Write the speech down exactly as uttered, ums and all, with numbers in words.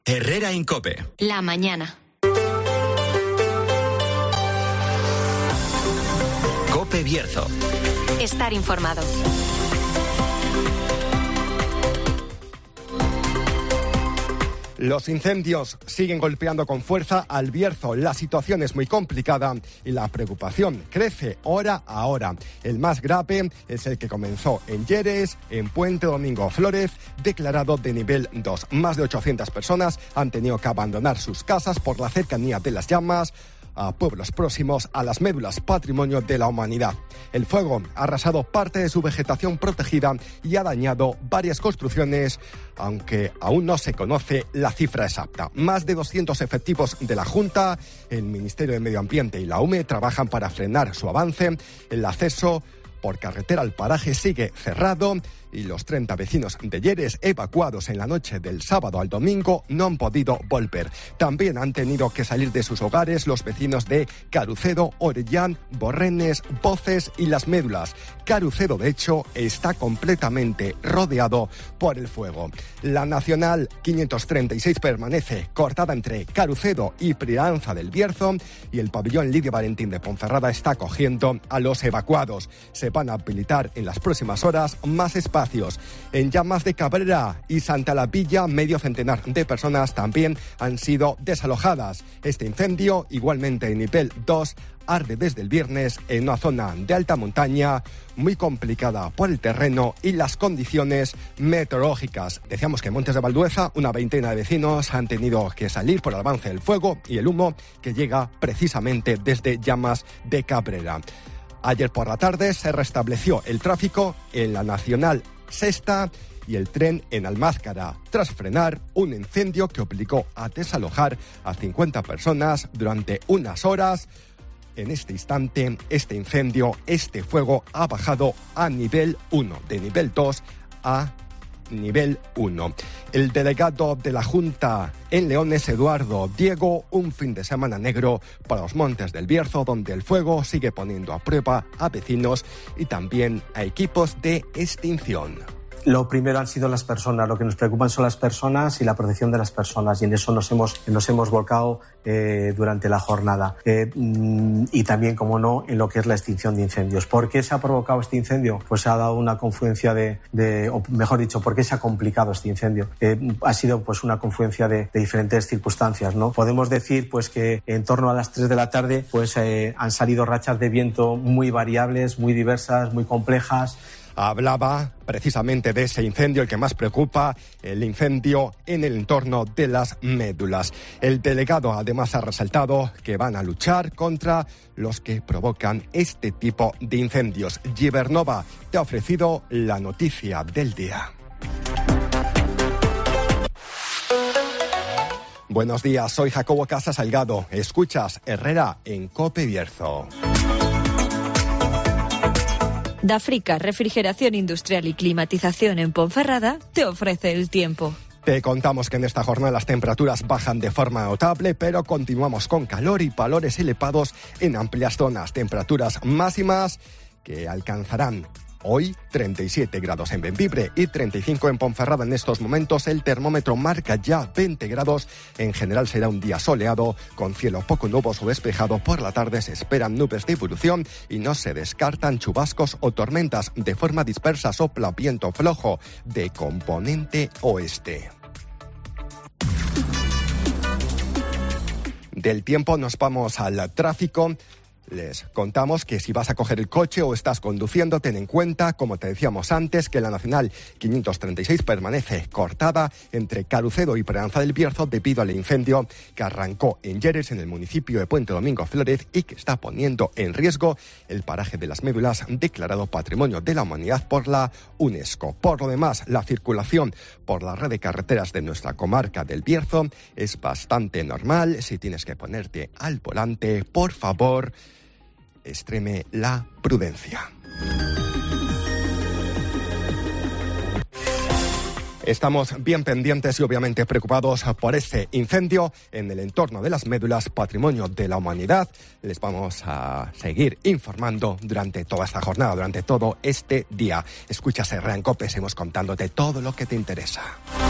Herrera Incope. La mañana. Cope Bierzo. Estar informado. Los incendios siguen golpeando con fuerza al Bierzo. La situación es muy complicada y la preocupación crece hora a hora. El más grave es el que comenzó en Lleres, en Puente Domingo Flórez, declarado de nivel dos. Más de ochocientas personas han tenido que abandonar sus casas por la cercanía de las llamas a pueblos próximos a las médulas Patrimonio de la Humanidad. El fuego ha arrasado parte de su vegetación protegida y ha dañado varias construcciones, aunque aún no se conoce la cifra exacta. Más de doscientos efectivos de la Junta, el Ministerio de Medio Ambiente y la U M E trabajan para frenar su avance. El acceso por carretera al paraje sigue cerrado y los treinta vecinos de Lleres evacuados en la noche del sábado al domingo no han podido volver. También han tenido que salir de sus hogares los vecinos de Carucedo, Orellán, Borrenes, Voces y Las Médulas. Carucedo, de hecho, está completamente rodeado por el fuego. La Nacional quinientos treinta y seis permanece cortada entre Carucedo y Prianza del Bierzo y el pabellón Lidia Valentín de Ponferrada está acogiendo a los evacuados. Se van a habilitar en las próximas horas más espacios. En Llamas de Cabrera y Santa La Villa, medio centenar de personas también han sido desalojadas. Este incendio, igualmente en nivel dos, arde desde el viernes en una zona de alta montaña muy complicada por el terreno y las condiciones meteorológicas. Decíamos que en Montes de Valdueza una veintena de vecinos han tenido que salir por el avance del fuego y el humo que llega precisamente desde Llamas de Cabrera. Ayer por la tarde se restableció el tráfico en la Nacional Sexta y el tren en Almázcara, tras frenar un incendio que obligó a desalojar a cincuenta personas durante unas horas. En este instante, este incendio, este fuego ha bajado a nivel uno, de nivel dos a nivel uno. El delegado de la Junta en Leones, Eduardo Diego, un fin de semana negro para los Montes del Bierzo, donde el fuego sigue poniendo a prueba a vecinos y también a equipos de extinción. Lo primero han sido las personas, lo que nos preocupan son las personas y la protección de las personas, y en eso nos hemos, nos hemos volcado eh, durante la jornada. Eh, y también, como no, en lo que es la extinción de incendios. ¿Por qué se ha provocado este incendio? Pues se ha dado una confluencia de, de o mejor dicho, ¿por qué se ha complicado este incendio? Eh, ha sido pues una confluencia de, de diferentes circunstancias, ¿no? Podemos decir pues que en torno a las tres de la tarde pues eh, han salido rachas de viento muy variables, muy diversas, muy complejas. Hablaba precisamente de ese incendio, el que más preocupa, el incendio en el entorno de las médulas. El delegado además ha resaltado que van a luchar contra los que provocan este tipo de incendios. Gibernova te ha ofrecido la noticia del día. Buenos días, soy Jacobo Casa Salgado. Escuchas Herrera en Cope Bierzo. Dafrica, refrigeración industrial y climatización en Ponferrada, te ofrece el tiempo. Te contamos que en esta jornada las temperaturas bajan de forma notable, pero continuamos con calor y valores elevados en amplias zonas. Temperaturas máximas que alcanzarán hoy treinta y siete grados en Bembibre y treinta y cinco en Ponferrada. En estos momentos el termómetro marca ya veinte grados. En general será un día soleado, con cielo poco nuboso o despejado. Por la tarde se esperan nubes de evolución y no se descartan chubascos o tormentas. De forma dispersa sopla viento flojo de componente oeste. Del tiempo nos vamos al tráfico. Les contamos que si vas a coger el coche o estás conduciendo, ten en cuenta, como te decíamos antes, que la Nacional quinientos treinta y seis permanece cortada entre Carucedo y Prianza del Bierzo debido al incendio que arrancó en Lleres, en el municipio de Puente Domingo Flórez, y que está poniendo en riesgo el paraje de las Médulas, declarado Patrimonio de la Humanidad por la UNESCO. Por lo demás, la circulación por la red de carreteras de nuestra comarca del Bierzo es bastante normal. Si tienes que ponerte al volante, por favor, extreme la prudencia. Estamos bien pendientes y obviamente preocupados por este incendio en el entorno de las Médulas, Patrimonio de la Humanidad. Les vamos a seguir informando durante toda esta jornada, durante todo este día. Escuchas Herrera en Cope, seguimos contándote todo lo que te interesa.